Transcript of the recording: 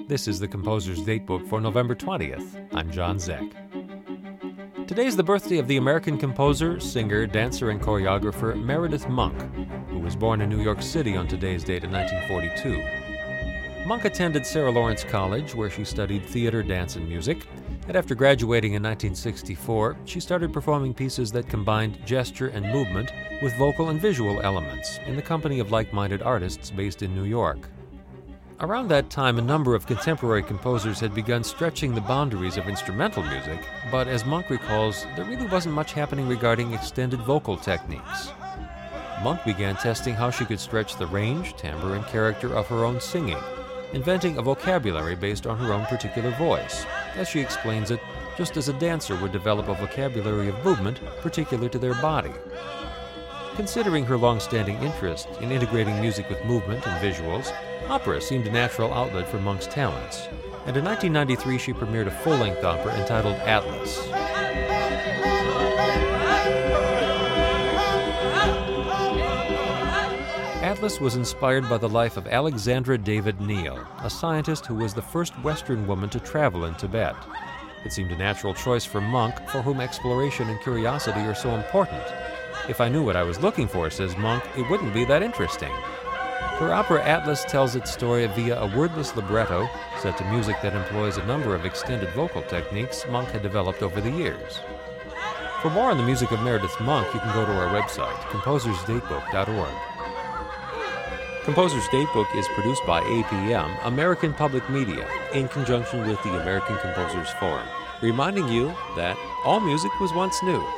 This is the Composer's Datebook for November 20th. I'm John Zeck. Today is the birthday of the American composer, singer, dancer, and choreographer Meredith Monk, who was born in New York City on today's date in 1942. Monk attended Sarah Lawrence College, where she studied theater, dance, and music, and after graduating in 1964, she started performing pieces that combined gesture and movement with vocal and visual elements in the company of like-minded artists based in New York. Around that time, a number of contemporary composers had begun stretching the boundaries of instrumental music, but as Monk recalls, there really wasn't much happening regarding extended vocal techniques. Monk began testing how she could stretch the range, timbre, and character of her own singing, inventing a vocabulary based on her own particular voice. As she explains it, just as a dancer would develop a vocabulary of movement particular to their body. Considering her long-standing interest in integrating music with movement and visuals, opera seemed a natural outlet for Monk's talents, and in 1993 she premiered a full-length opera entitled Atlas. Atlas was inspired by the life of Alexandra David Neal, a scientist who was the first Western woman to travel in Tibet. It seemed a natural choice for Monk, for whom exploration and curiosity are so important. "If I knew what I was looking for," says Monk, "it wouldn't be that interesting." Her opera Atlas tells its story via a wordless libretto set to music that employs a number of extended vocal techniques Monk had developed over the years. For more on the music of Meredith Monk, you can go to our website, composersdatebook.org. Composer's Datebook is produced by APM, American Public Media, in conjunction with the American Composers Forum, reminding you that all music was once new.